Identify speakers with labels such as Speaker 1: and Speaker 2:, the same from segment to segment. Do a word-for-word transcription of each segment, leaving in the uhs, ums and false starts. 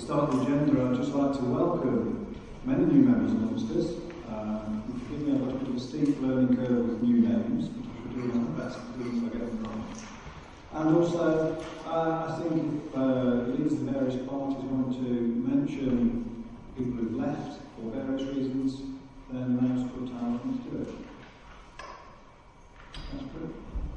Speaker 1: start the agenda, I'd just like to welcome many new members amongst us. Um, forgive me, I've got a bit of a steep learning curve with new names, which we're doing our best to do if I get them wrong. And also, uh, I think if uh, leaders of the various parties want to mention people who've left for various reasons, then now's a good time for them to do it. That's good.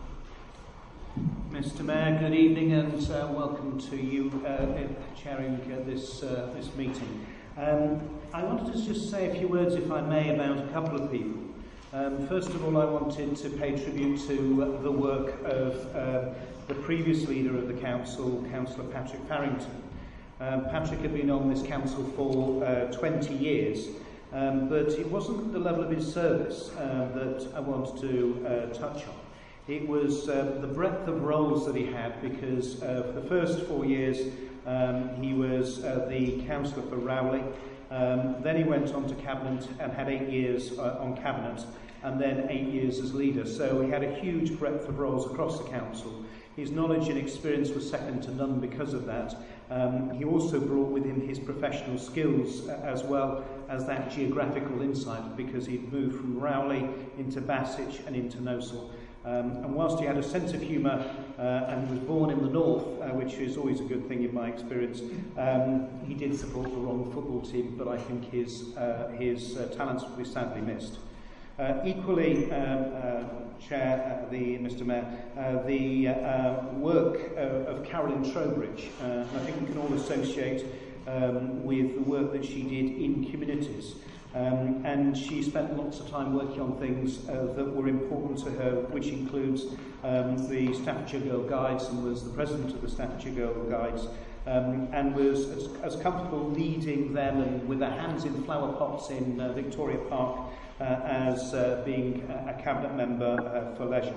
Speaker 2: Mister Mayor, good evening and uh, welcome to you uh, chairing uh, this uh, this meeting. Um, I wanted to just say a few words, if I may, about a couple of people. Um, first of all, I wanted to pay tribute to uh, the work of uh, the previous leader of the council, Councillor Patrick Farrington. Um, Patrick had been on this council for uh, twenty years, um, but it wasn't the level of his service uh, that I wanted to uh, touch on. It was uh, the breadth of roles that he had, because uh, for the first four years um, he was uh, the councillor for Rowley. Um, then he went on to Cabinet and had eight years uh, on Cabinet, and then eight years as leader. So he had a huge breadth of roles across the council. His knowledge and experience was second to none because of that. Um, he also brought with him his professional skills uh, as well as that geographical insight, because he'd moved from Rowley into Bassett and into Nosal. Um, and whilst he had a sense of humour uh, and he was born in the north, uh, which is always a good thing in my experience, um, he did support the wrong football team, but I think his, uh, his uh, talents will be sadly missed. Uh, equally, um, uh, Chair, uh, the Mister Mayor, uh, the uh, work uh, of Carolyn Trowbridge, uh, I think we can all associate um, with the work that she did in communities. Um, and she spent lots of time working on things uh, that were important to her, which includes um, the Staffordshire Girl Guides, and was the president of the Staffordshire Girl Guides, um, and was as, as comfortable leading them and with their hands in flower pots in uh, Victoria Park uh, as uh, being a, a cabinet member uh, for leisure.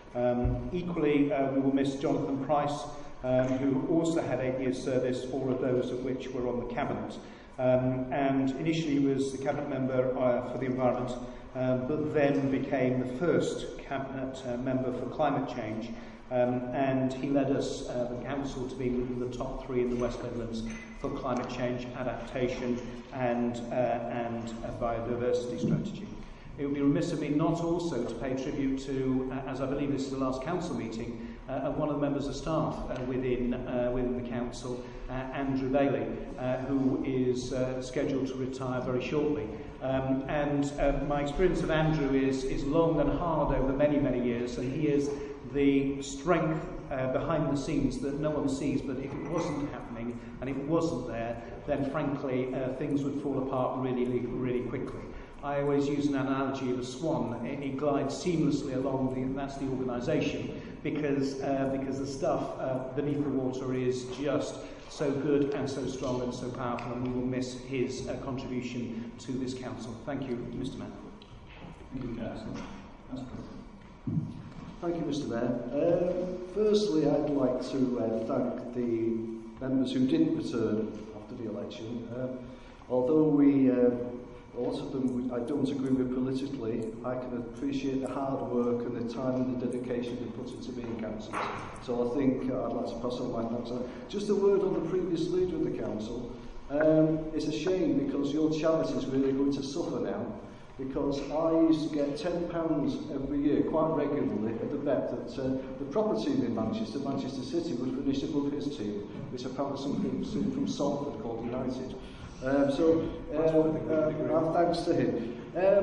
Speaker 2: Um, equally, uh, we will miss Jonathan Price, um, who also had eight years service, all of those of which were on the cabinet. Um, and initially was the cabinet member uh, for the environment, uh, but then became the first cabinet uh, member for climate change, um, and he led us, uh, the council, to be in the top three in the West Midlands for climate change adaptation and uh, and a biodiversity strategy. It would be remiss of me not also to pay tribute to, uh, as I believe this is the last council meeting, uh, one of the members of staff uh, within uh, within the council, uh, Andrew Bailey, uh, who is uh, scheduled to retire very shortly. Um, and uh, my experience of Andrew is is long and hard over many many years, and he is the strength uh, behind the scenes that no one sees. But if it wasn't happening and it wasn't there, then frankly uh, things would fall apart really really quickly. I always use an analogy of a swan. It, it glides seamlessly along, the, and that's the organisation, because uh, because the stuff uh, beneath the water is just so good and so strong and so powerful, and we will miss his uh, contribution to this council. Thank you, Mister Mayor.
Speaker 1: Thank you, Councillor. That's good.
Speaker 3: Thank you, Mister Mayor. Um, firstly, I'd like to uh, thank the members who didn't return after the election. Um, although we... Uh, A lot of them I don't agree with politically, I can appreciate the hard work and the time and the dedication they put into being councillors. So I think uh, I'd like to pass on my thanks. Just a word on the previous leader of the council. Um, it's a shame because your charity is really going to suffer now, because I used to get ten pounds every year, quite regularly, at the bet that uh, the proper team in Manchester, Manchester City, would finish above his team, which apparently something from Salford called United. Um, so, um, uh, our thanks to him. Um,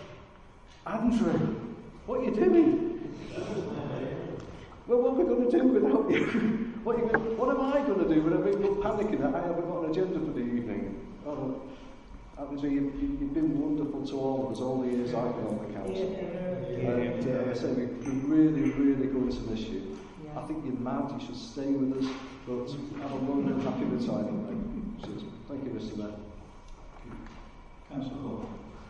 Speaker 3: Andrew, what are you doing? Well, what are we going to do without you? What, are you going, what am I going to do when I ring up panicking that I haven't got an agenda for the evening? Oh, Andrew, you, you, you've been wonderful to all of us all the years I've been on the council. Yeah. And uh, I say we're really, really going to miss you. Yeah. I think you're mad, you should stay with us, but have a long and happy retirement. Thank you, Mister Mayor.
Speaker 1: Councillor Hall.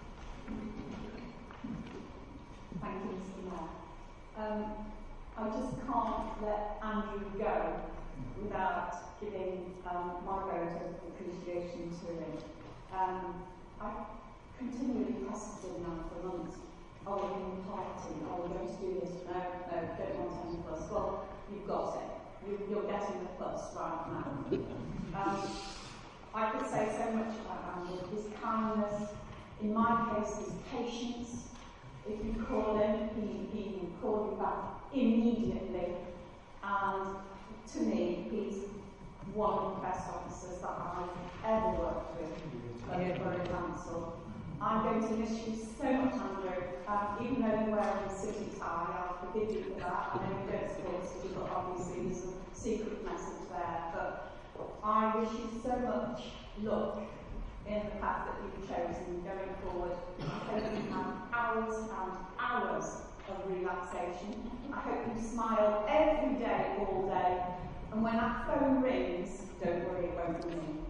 Speaker 4: Thank you, Mister Mayor. Um, I just can't let Andrew go without giving um, my vote of appreciation to him. Um, I've continually pestered him now for months. Oh, we're going to party. Oh, we're going to do this. No, no, don't want any fuss. Well, you've got it. You, you're getting the fuss right now. Um, I could say so much about Andrew. His kindness, in my case, his patience. If you call him, he, he will call you back immediately. And to me, he's one of the best officers that I've ever worked with at the Borough Council. I'm going to miss you so much, Andrew. Um, even though you're wearing a city tie, I'll forgive you for that. I know you don't support City, but obviously there's a secret message there. But I wish you so much luck in the path that you've chosen going forward. I hope you have hours and hours of relaxation. I hope you smile every day, all day. And when that phone rings, don't worry, it won't be me.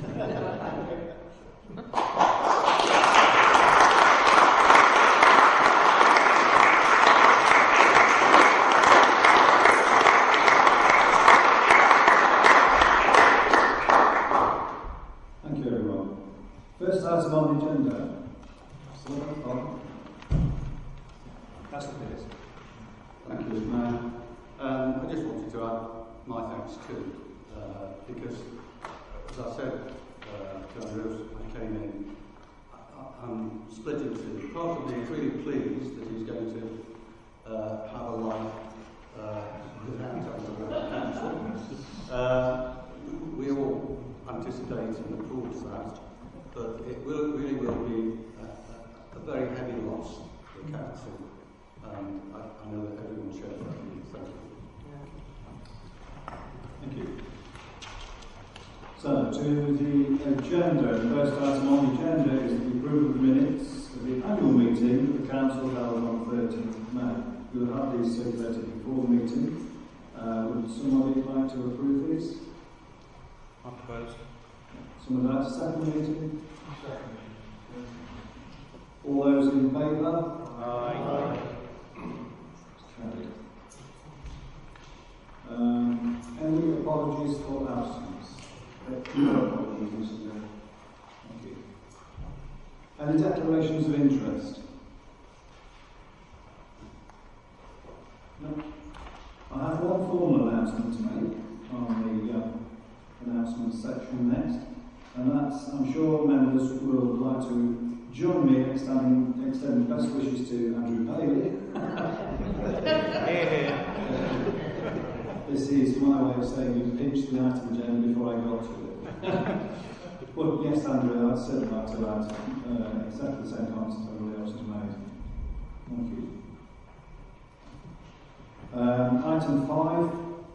Speaker 1: Thank you, everyone. First item on the agenda.
Speaker 2: That's the bit.
Speaker 5: Thank you, Mister Mayor. Um, I just wanted to add my thanks too, uh, because, as I said uh, to Andrew when I came in, I, I'm split into part of me is really pleased that he's going to uh, have a life uh, without the council. Uh, we all anticipate and look forward to that, but it will, really will be a, a, a very heavy loss for the council. Um, I, I know that everyone shares that view. Thank you.
Speaker 1: Thank you. So, to the agenda. The first item on the agenda is the approval of minutes of the annual meeting that the Council held on thirteenth of May. You'll have these circulated before the meeting. Uh, would somebody like to approve these?
Speaker 2: I propose.
Speaker 1: Someone like to second the meeting? Second. All those in favour?
Speaker 2: Aye.
Speaker 1: Carried. Um, any apologies for absence? No apologies, Mister Mayor. Thank you. Any declarations of interest? No. I have one formal announcement to make on the uh, announcements section next, and that's, I'm sure members will like to join me in extending, extending best wishes to Andrew Bailey. This is my way of saying you pitched the item agenda before I got to it. But yes, Andrew, I'd certainly like to add uh, exactly the same comments that everybody else has made. Thank you. Um, item five,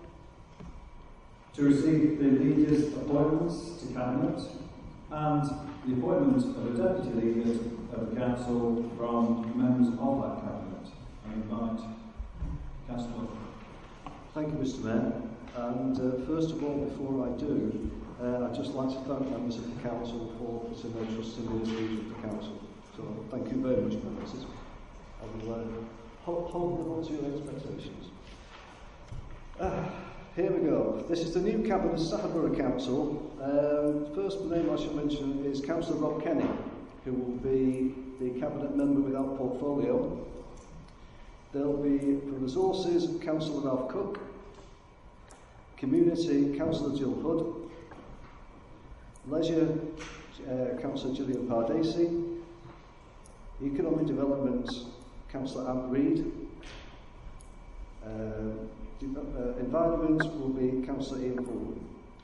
Speaker 1: to receive the leaders' appointments to Cabinet and the appointment of a deputy leader of the Council from members of that Cabinet. I invite Councillor.
Speaker 3: Thank you, Mister Mayor. And uh, first of all, before I do, uh, I'd just like to thank members of the Council for putting their trust in me as leader of the Council. So thank you very much, members. I will uh, hold, hold them on to your expectations. Uh, here we go. This is the new Cabinet Stafford Borough Council. Uh, first name I should mention is Councillor Rob Kenny, who will be the Cabinet member without portfolio. There'll be, for Resources, Councillor Ralph Cook, Community, Councillor Jill Hood, Leisure, uh, Councillor Gillian Pardesi, Economic Development, Councillor Ant Reid, uh, uh, Environment will be Councillor Ian Fullwood,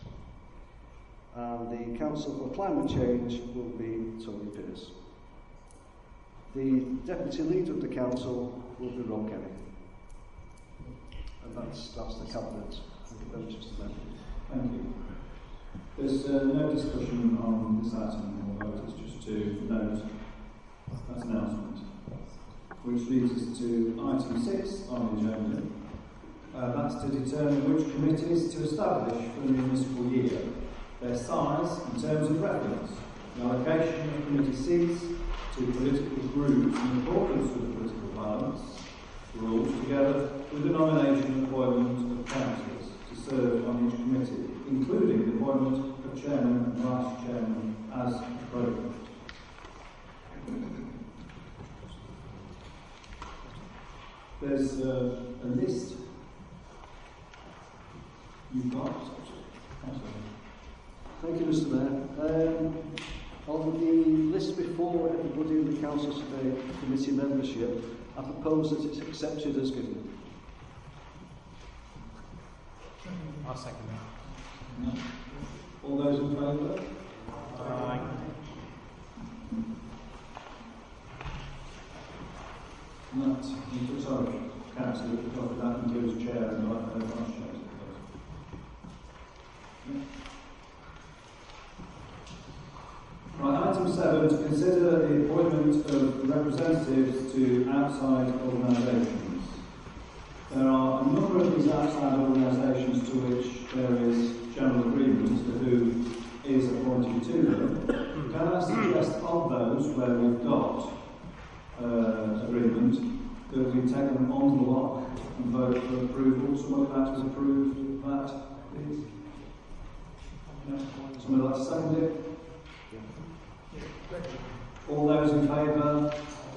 Speaker 3: and the Council for Climate Change will be Tony Pearce. The Deputy Leader of the Council will be Rob Kenny. And that's, that's the Cabinet. Thank you very much, Mister Mayor.
Speaker 1: Thank you. There's uh, no discussion on this item, although it's just to note that announcement. Which leads us to item six on the agenda. Uh, that's to determine which committees to establish for the municipal year, their size and terms of reference, the allocation of committee seats to political groups in accordance with the political balance rules, together with the nomination and appointment of councillors to serve on each committee, including the appointment of chairman and vice chairman as appropriate. There's uh, a list you've got.
Speaker 3: Thank you, Mister Mayor. Um, on the list before everybody in the Council Survey Committee membership, I propose that it's accepted as given.
Speaker 2: I'll second that.
Speaker 1: No. All those in favour?
Speaker 2: Aye.
Speaker 1: That, sorry, Councillor, that includes chair and vice chair. Right, item seven, to consider the appointment of representatives to outside organisations. There are a number of these outside organisations to which there is general agreement as to who is appointed to them. Can I suggest of those where we've got uh, agreement that we take them on the block and vote for approval? Somebody like to approve that, please? Yeah. Somebody like to second it? All those in favour?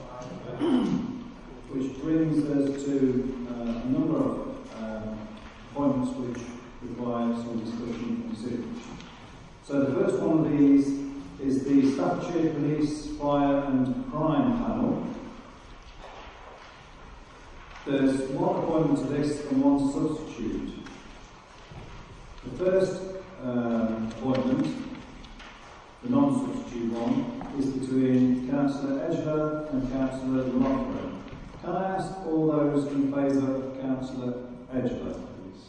Speaker 1: Which brings us to uh, a number of uh, appointments which require some discussion and consideration. So the first one of these is the Staffordshire Police Fire and Crime Panel. There's one appointment to this and one substitute. The first uh, appointment, the non-substitute one, is between Councillor Edgeler and Councillor Lothran. Can I ask all those in favour of Councillor Edgeler, please?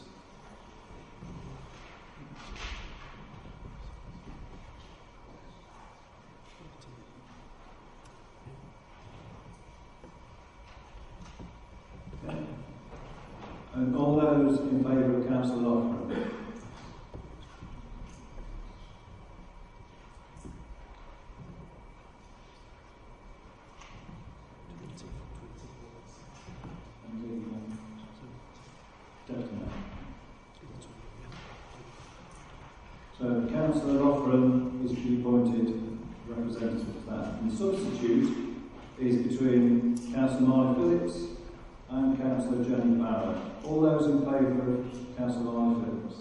Speaker 1: Okay. And all those in favour of Councillor Lothran? So Councillor Lothran is to be appointed representative of that. And the substitute is between Councillor Marley Phillips and Councillor Jenny Barrow. All those in favour of Councillor Marley Phillips?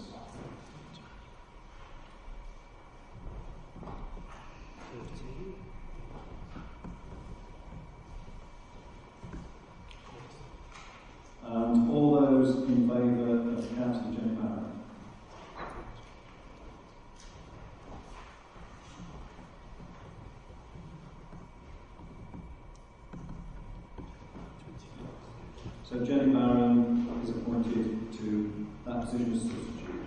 Speaker 1: And all those in favour of Councillor Jenny Barrow? So Jenny Barron is appointed to that position as substitute.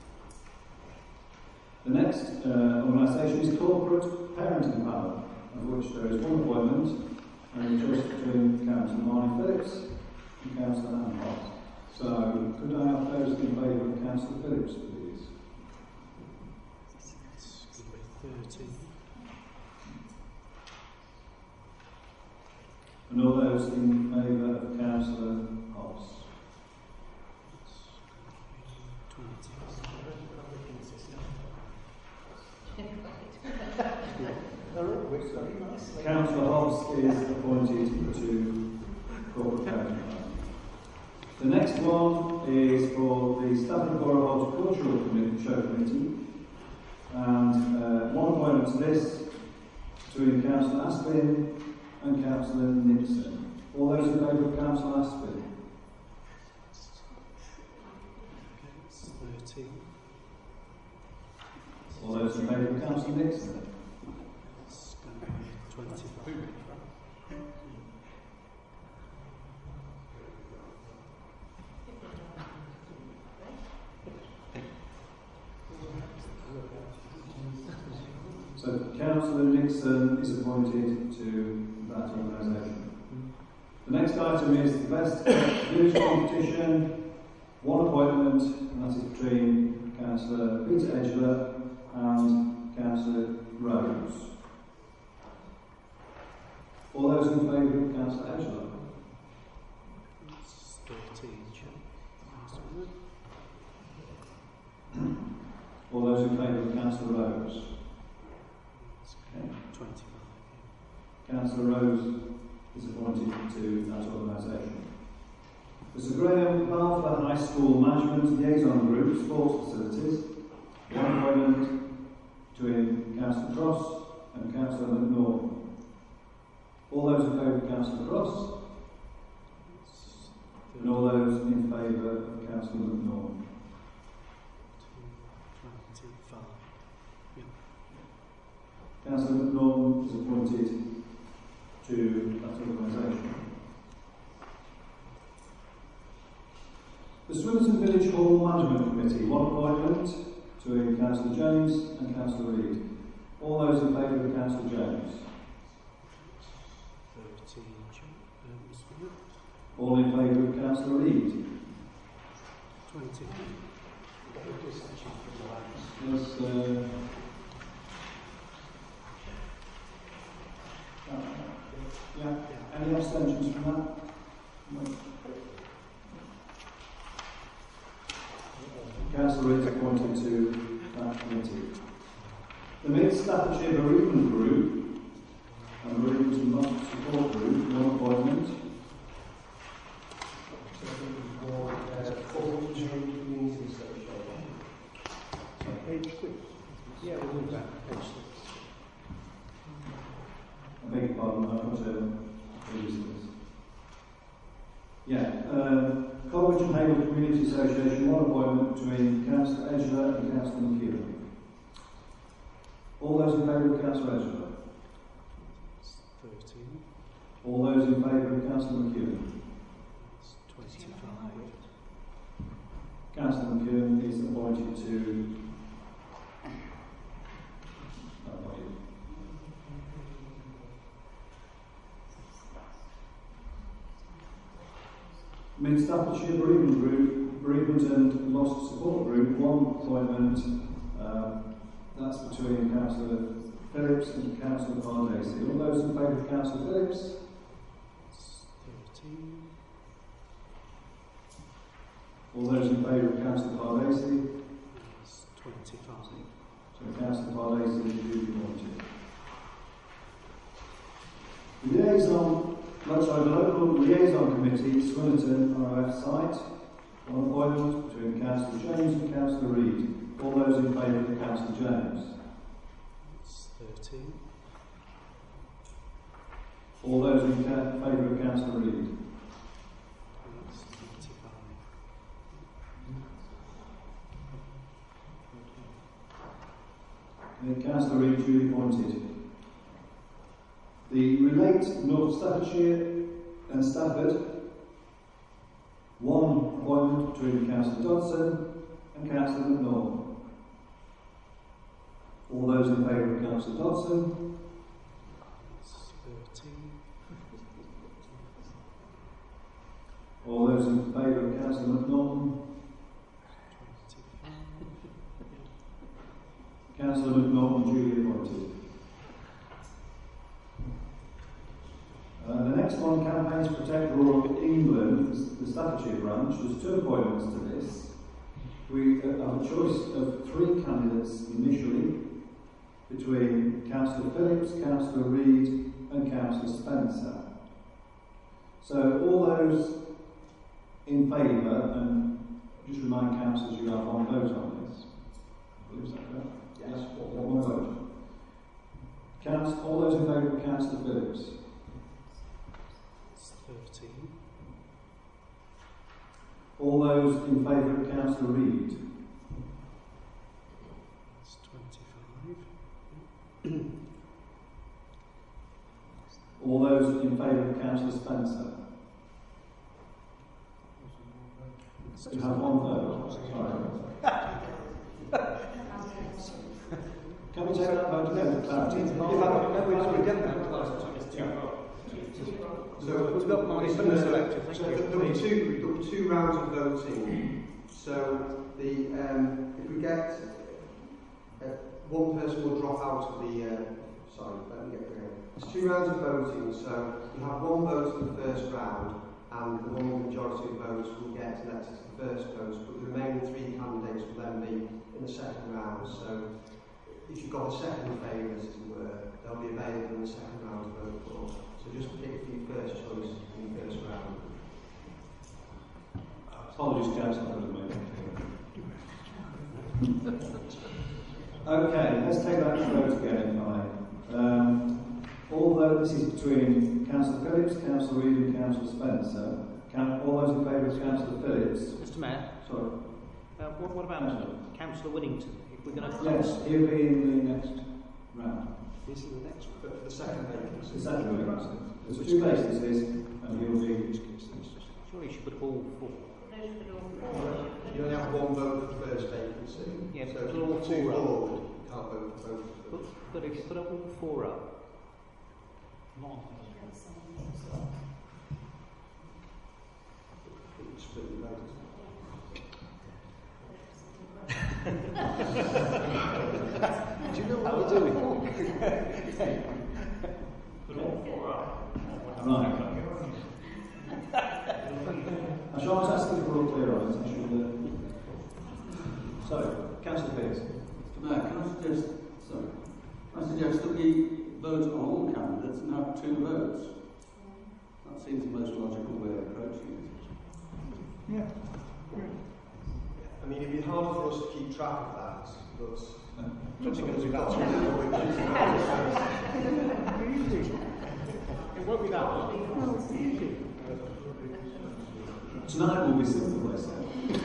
Speaker 1: The next uh, organisation is Corporate Parenting Panel, of which there is one appointment and a choice between Councillor Marnie Phillips and Councillor Anne Hobbs. So could I have those in favour of Councillor Phillips, please? And all those in favour of Councillor Hobbs? Councillor Hobbs is appointed to Corporate Parenting Panel. The next one is for the Stafford Borough Horticultural Committee, Show Committee, and uh, one appointment to this between Councillor Aspin and Councillor Nixon. All those in favour of Councillor Aspin? All those in favour of Councillor Nixon? So Councillor Nixon is appointed to that organisation. The next item is the Best Village Competition. One appointment, and that is between Councillor Peter Edgeler and Councillor Rose. All those in favour of Councillor Edgeler? All those in favour of Councillor Rose? Okay. Councillor Rose is appointed to that organisation. There's a Graham Balfour High School Management Liaison Group, Sports Facilities. One appointment between Councillor Cross and Councillor McNaughton. All those in favour of Councillor Cross? And all those in favour of Councillor McNaughton? Councillor McNaughton is appointed to that organisation. The Swinnerton Village Hall Management Committee, one appointment to Councillor James and Councillor Reid. All those in favour of Councillor James? All in favour of Councillor Reid?
Speaker 2: twenty.
Speaker 1: Yes, uh, uh, yeah. Any abstentions from that? No. Councillor Reid is appointed to that committee. The Mid Staffordshire Bereavement Group and Bereavement and Loss Support Group, one appointment.
Speaker 2: Page six. Yeah, we'll do that. Page six.
Speaker 1: I beg your pardon, I've got to previous this. Yeah, uh, Coleridge and Hayward Community Association, one appointment between Councillor Edgeler and Councillor McEwen. All those in favour of Councillor Edgeler?
Speaker 2: thirteen.
Speaker 1: All those in favour of Councillor McEwen?
Speaker 2: twenty-five.
Speaker 1: Councillor McEwen is appointed to that body. Mid Staffordshire Bereavement Group, Bereavement and Lost Support Group, one appointment. Uh, that's between Councillor Phillips and Councillor Pardesi. All those in favour of Councillor Phillips?
Speaker 2: thirteen.
Speaker 1: All those in favour of Councillor Pardesi?
Speaker 2: twenty-five.
Speaker 1: So Councillor Pardesi is duly appointed. Liaison, no, sorry, the local liaison committee, Swinnerton R O F site, one appointment between Councillor James and Councillor Reid. All those in favour of Councillor James?
Speaker 2: thirteen.
Speaker 1: All those in ca- favour of Councillor Reid? Okay, Councillor Reid duly appointed. The Relate North Staffordshire and Stafford, one appointment between Councillor Dodson and Councillor McNaughton. All those in favour of Councillor Dodson?
Speaker 2: thirteen.
Speaker 1: All those in favour of Councillor McNaughton? Councillor McNaughton duly appointed. Uh, the next one, Campaigns Protect Rural England, the Staffordshire branch. There's two appointments to this. We uh, have a choice of three candidates initially between Councillor Phillips, Councillor Reid and Councillor Spencer. So all those in favour, and just remind councillors you have one vote on this. I believe that correct? Yes, one vote. Council, all those in favour of Councillor Phillips?
Speaker 2: thirteen.
Speaker 1: All those in favour of Councillor Reid?
Speaker 2: That's twenty-five.
Speaker 1: All those in favour of Councillor Spencer? You have one vote. Sorry. Can we take that vote again?
Speaker 6: So we've got money for the selector. So there were two, there were two rounds of voting. So the um, if we get uh, one person will drop out of the. Uh, sorry, let me get there. There's two rounds of voting. So you have one vote in the first round, and the one with the majority of votes will get elected to the first post. But the remaining three candidates will then be in the second round. So if you've got a second favourite, as it were, they'll be available in the second round to vote for. So just pick for your first choice in the first round.
Speaker 1: Apologies, Councillor, I could have made Okay, let's take that vote again, if I may. Um, although this is between Councillor Phillips, Councillor Reid and Councillor Spencer. Can, all those in favour of Councillor Phillips?
Speaker 2: Mister Mayor,
Speaker 1: Sorry.
Speaker 2: uh, what, what about
Speaker 1: Councillor.
Speaker 2: Councillor Winnington? If we're going to
Speaker 1: Yes, he'll be in the next round.
Speaker 2: This is the next one.
Speaker 6: But for the second vacancy.
Speaker 1: The second vacancy. There's two vacancies, and he'll be.
Speaker 2: Surely you should put all four.
Speaker 6: You only have one vote for the first vacancy.
Speaker 2: Yeah,
Speaker 6: so
Speaker 2: but
Speaker 6: if you
Speaker 2: all
Speaker 6: put two
Speaker 2: four up.
Speaker 6: forward, you can't vote for both of
Speaker 2: But,
Speaker 6: them.
Speaker 2: but if you put all four up,
Speaker 6: You split your vote.
Speaker 2: do you know what we're doing?
Speaker 1: Right. I shall ask asking for all clear on this. I should. Uh... So, Councillor Pierce.
Speaker 5: Mister Mayor, can I suggest, sorry, I suggest that we vote on all candidates and have two votes. That seems the most logical way of approaching it.
Speaker 7: Yeah.
Speaker 6: I mean, it'd be hard for us to keep track of that, but
Speaker 7: Just
Speaker 6: because
Speaker 7: because
Speaker 6: we've
Speaker 7: we
Speaker 6: got
Speaker 7: got
Speaker 6: two people,
Speaker 7: Easy. It won't be that hard. No, it's easy.
Speaker 1: Tonight will be simple, they say.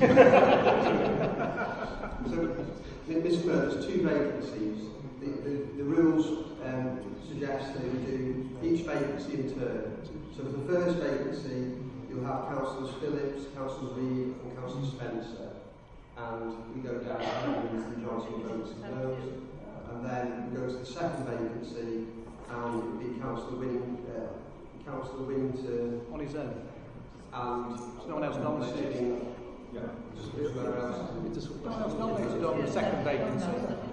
Speaker 6: So, Mister Mayor, there's two vacancies. The, the, the rules um, suggest that we do each vacancy in turn. So for the first vacancy, you'll have Councillors Phillips, Councillors Reid and Councillor Spencer. And we go down and the majority of votes in those. And then we go to the second vacancy and it would be Councillor Winning, uh, Councillor Winnington
Speaker 2: on his own.
Speaker 6: and
Speaker 2: No one else nominated.
Speaker 6: sitting
Speaker 1: Yeah.
Speaker 6: where else?
Speaker 2: No one else nominated on the second vacancy.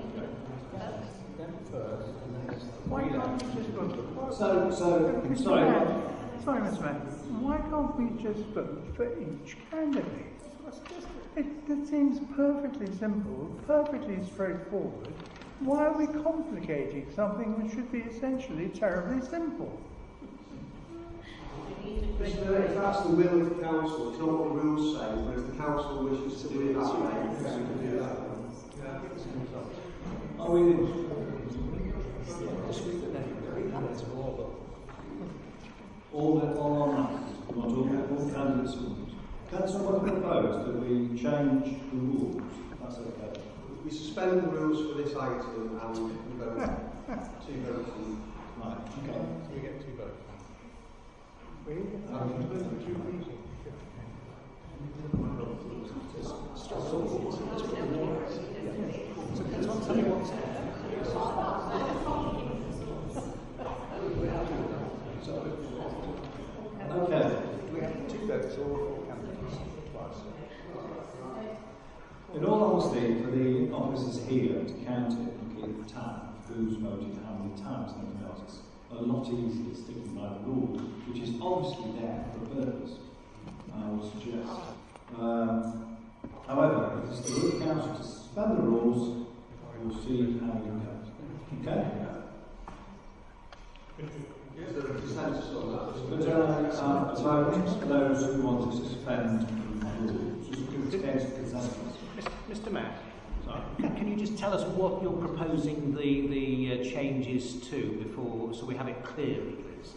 Speaker 7: Why can't we just vote?
Speaker 1: So, so,
Speaker 7: Mister
Speaker 1: sorry.
Speaker 7: Mayor, Sorry, Mister Mayor. Why can't we just vote for each candidate? It, it seems perfectly simple, perfectly straightforward. Why are we complicating something which should be essentially terribly simple?
Speaker 6: If that's the will of the council, it's not what the rules say, but if the council wishes to do it that way, then we can do that.
Speaker 1: Are we? All that all on that. We want all, all candidates. Can someone propose that we change the rules? That's okay.
Speaker 6: We suspend the rules for this item and we vote two votes.
Speaker 1: Right. Okay.
Speaker 7: So we get two votes. We get two votes.
Speaker 1: Okay.
Speaker 7: We have two votes, all four candidates.
Speaker 1: In all honesty, for the officers here to count it and keep tab who's voted how many times and everything else, it's a lot easier sticking by the rules, which is obviously there for a purpose, I would suggest. Um, however, if it's the will of the council to suspend the rules, we'll see how it goes. Okay?
Speaker 6: So the consensus on that.
Speaker 1: But uh, a vote for those who want to suspend the rules, just give it against consensus.
Speaker 2: Mister Mayor, sorry, can, can you just tell us what you're proposing the, the uh, changes to before, so we have it clearly, please?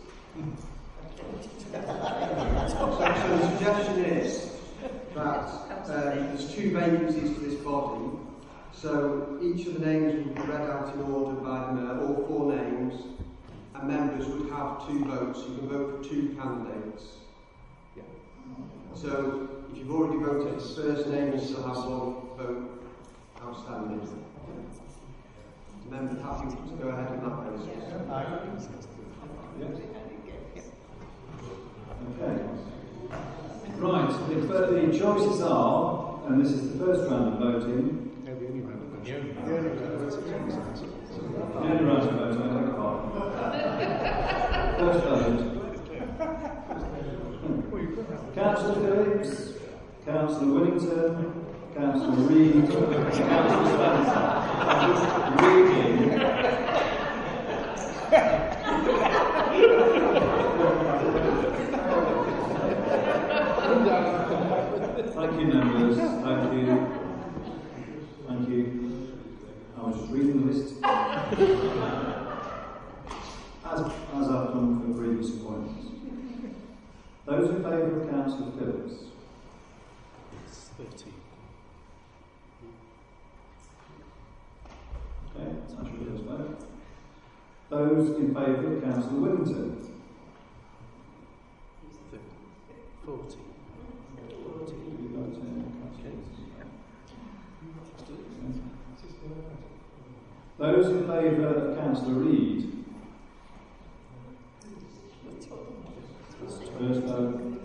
Speaker 6: So, so the suggestion is that um, there's two vacancies for this body. So each of the names will be read out in order by the mayor, all four names, and members would have two votes. You can vote for two candidates. Yeah. So if you've already voted for the first name, you still have one vote outstanding. Members happy to go ahead on that basis.
Speaker 1: Okay. Right, the, the choices are, and this is the first round of voting.
Speaker 7: No, the only round. The only
Speaker 1: The only round of voting, I beg your pardon. First vote. Councillor Phillips, Councillor Winnington, Councillor Reid, Councillor Spencer. Reading. Thank you, members. Thank you. Thank you. I was just reading the list. as, as I've done for previous appointments. Those in favour of Councillor Phillips?
Speaker 2: It's thirteen.
Speaker 1: Okay, that's actually those vote. Those in favour of Councillor Whittington?
Speaker 2: fourteen.
Speaker 1: Those in favour of Councillor Reid? First vote.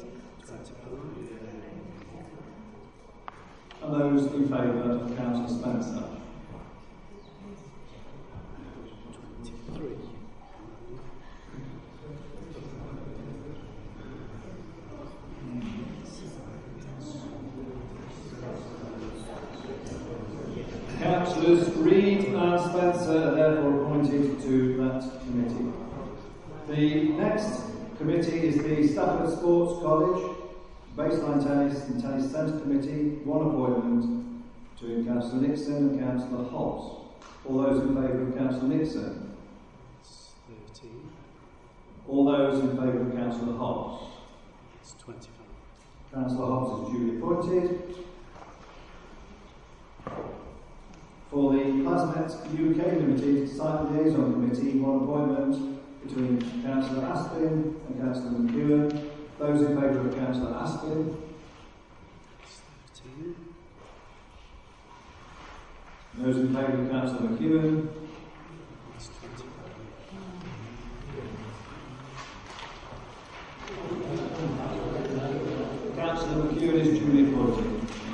Speaker 1: And those in favour of Councillor Spencer?
Speaker 2: twenty-three.
Speaker 1: Councillors Reid and Spencer are therefore appointed to that committee. The next committee is the Stafford Sports College, Baseline Tennis and Tennis Centre Committee, one appointment to Councillor Nixon and Councillor Hobbs. All those in favour of Councillor Nixon?
Speaker 2: It's thirteen.
Speaker 1: All those in favour of Councillor Hobbs?
Speaker 2: It's twenty-five.
Speaker 1: Councillor Hobbs is duly appointed. For the Plasnet U K Limited Site Liaison Committee, one appointment between Councillor Aspin and Councillor McEwen. Those in favour of Councillor Aspin?
Speaker 2: It's thirteen.
Speaker 1: Those in favour of Councillor McEwen?
Speaker 2: It's twenty-five.
Speaker 1: Councillor McEwen is duly appointed.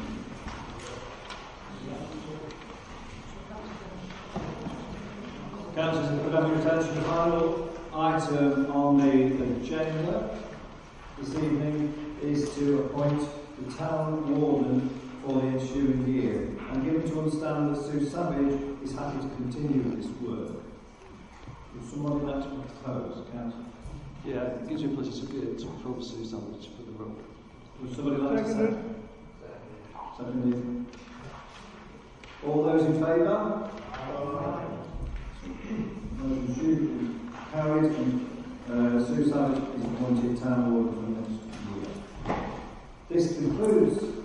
Speaker 1: Councillors, if I could have your attention, the final item on the agenda this evening is to appoint the town warden for the ensuing year. I'm given to understand that Sue Savage is happy to continue this work. Would somebody like to propose, Councillor?
Speaker 3: Yeah, it gives me pleasure to be able to propose Sue Savage for the role.
Speaker 1: Would somebody like to say?
Speaker 7: Seconded.
Speaker 1: Seconded. All those in favour? Motion duly carried, and uh, Sue Savage is appointed town warden for the next year. This concludes